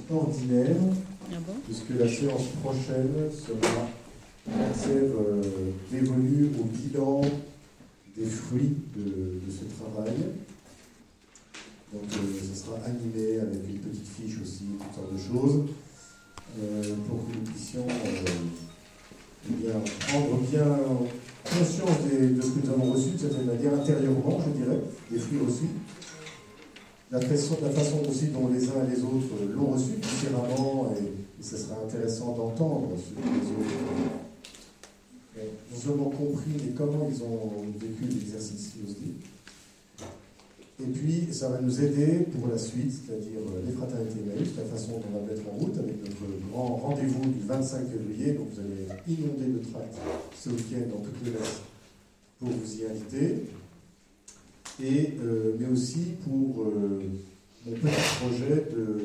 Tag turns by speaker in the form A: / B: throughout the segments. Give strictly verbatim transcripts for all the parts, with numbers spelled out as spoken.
A: ordinaire,
B: Ah bon?
A: puisque la séance prochaine sera entière euh, dévolue au bilan des fruits de, de ce travail. Donc euh, ce sera animé avec une petite fiche aussi, toutes sortes de choses, euh, pour que nous puissions euh, eh bien, prendre bien conscience des, de ce que nous avons reçu, de cette manière intérieurement, je dirais, des fruits reçus. La façon, la façon aussi dont les uns et les autres l'ont reçu différemment, et, et ce sera intéressant d'entendre ce que les autres ont seulement compris, mais comment ils ont vécu l'exercice, si j'ose dire. Et puis, ça va nous aider pour la suite, c'est-à-dire les fraternités Emmaüs, la façon dont on va mettre en route avec notre grand rendez-vous du vingt-cinq février. Donc, vous allez inonder le tract ce week-end dans toutes les messes pour vous y inviter. Et, euh, mais aussi pour euh, mon petit projet de,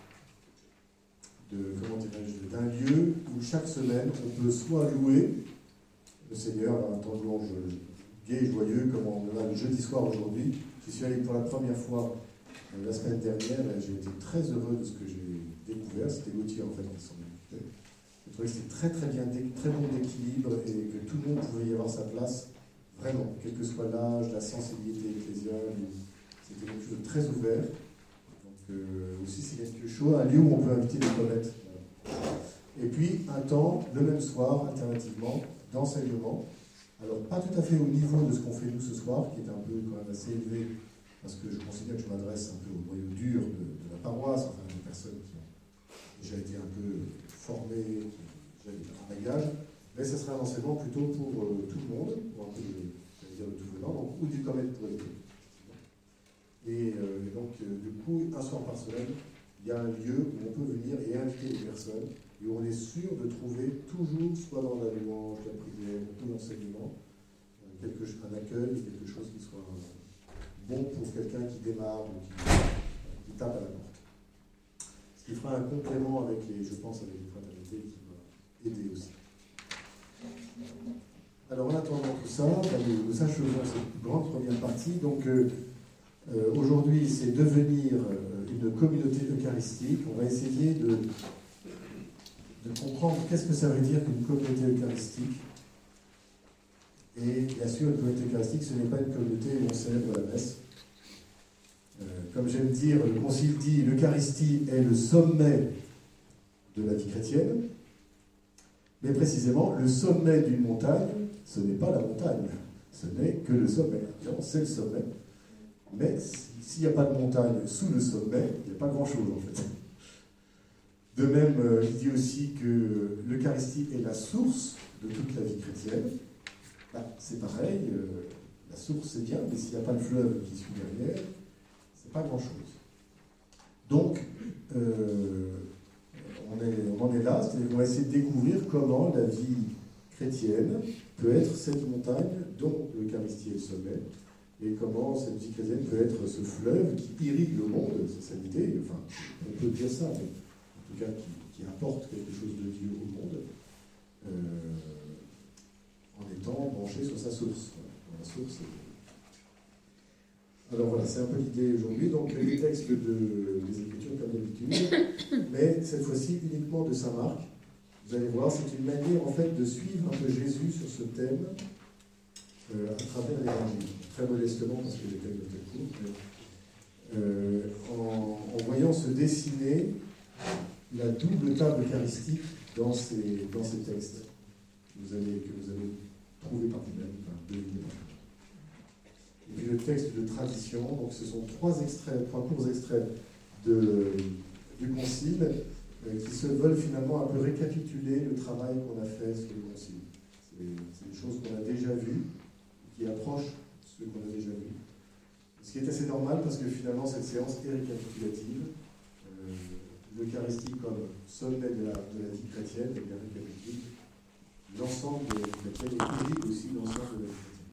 A: de comment dirais-je, d'un lieu où chaque semaine on peut soit louer le Seigneur, un temps de louange gai et joyeux, comme on a le jeudi soir aujourd'hui. J'y suis allé pour la première fois euh, la semaine dernière et j'ai été très heureux de ce que j'ai découvert. C'était Gauthier en fait qui s'en occupait. Je trouvais que c'était très très bien, très bon d'équilibre et que tout le monde pouvait y avoir sa place. Vraiment, quel que soit l'âge, la sensibilité ecclésiale, c'était quelque chose de très ouvert. Donc euh, aussi c'est quelque chose, un lieu où on peut inviter des comètes. Et puis un temps, le même soir, alternativement, d'enseignement. Alors pas tout à fait au niveau de ce qu'on fait nous ce soir, qui est un peu quand même assez élevé, parce que je considère que je m'adresse un peu au noyau dur de, de la paroisse, enfin des personnes qui ont déjà été un peu formées, qui ont déjà un bagage. Mais ce sera un enseignement plutôt pour euh, tout le monde, pour un peu de, dire de tout venant, donc, ou du comète pour l'été. Et, euh, et donc, euh, du coup, un soir par semaine, il y a un lieu où on peut venir et inviter les personnes, et où on est sûr de trouver toujours, soit dans la louange, la prière, ou l'enseignement, euh, quelque, un accueil, quelque chose qui soit bon pour quelqu'un qui démarre ou qui, qui tape à la porte. Ce qui fera un complément avec les, je pense, avec les fraternités qui va aider aussi. Alors en attendant tout ça, nous, nous achevons cette grande première partie. Donc euh, euh, aujourd'hui, c'est devenir euh, une communauté eucharistique. On va essayer de, de comprendre qu'est-ce que ça veut dire qu'une communauté eucharistique. Et bien sûr, une communauté eucharistique, ce n'est pas une communauté où on célèbre la messe. Euh, comme j'aime dire, le Concile dit l'Eucharistie est le sommet de la vie chrétienne. Mais précisément, le sommet d'une montagne, ce n'est pas la montagne, ce n'est que le sommet. Non, c'est le sommet. Mais s'il n'y a pas de montagne sous le sommet, il n'y a pas grand-chose en fait. De même, il dit aussi que l'Eucharistie est la source de toute la vie chrétienne. Ben, c'est pareil, euh, la source c'est bien, mais s'il n'y a pas le fleuve qui suit derrière, c'est pas grand-chose. Donc, euh, On, est, on en est là, c'est-à-dire qu'on va essayer de découvrir comment la vie chrétienne peut être cette montagne dont l'Eucharistie est le sommet, et comment cette vie chrétienne peut être ce fleuve qui irrigue le monde, c'est sa idée, enfin, on peut dire ça, mais en tout cas qui, qui apporte quelque chose de Dieu au monde, euh, en étant branché sur sa source. Voilà, la source est... Alors voilà, c'est un peu l'idée aujourd'hui. Donc les textes de, des Écritures comme d'habitude, mais cette fois-ci uniquement de Saint Marc. Vous allez voir, c'est une manière en fait de suivre un peu Jésus sur ce thème euh, à travers l'Évangile. Très modestement, parce que j'ai fait le très court, mais euh, en, en voyant se dessiner la double table eucharistique dans ces, dans ces textes vous avez, que vous avez trouvé par vous-même, enfin, deviné par vous-même. Et puis le texte de tradition, donc ce sont trois extraits, trois courts extraits de, du Concile euh, qui se veulent finalement un peu récapituler le travail qu'on a fait sur le Concile. C'est, c'est des choses qu'on a déjà vues, qui approchent ce qu'on a déjà vu. Ce qui est assez normal parce que finalement cette séance est récapitulative. Euh, L'Eucharistie comme sommet de la, de la vie chrétienne, et bien récapitule l'ensemble de laquelle est aussi l'ensemble de la vie.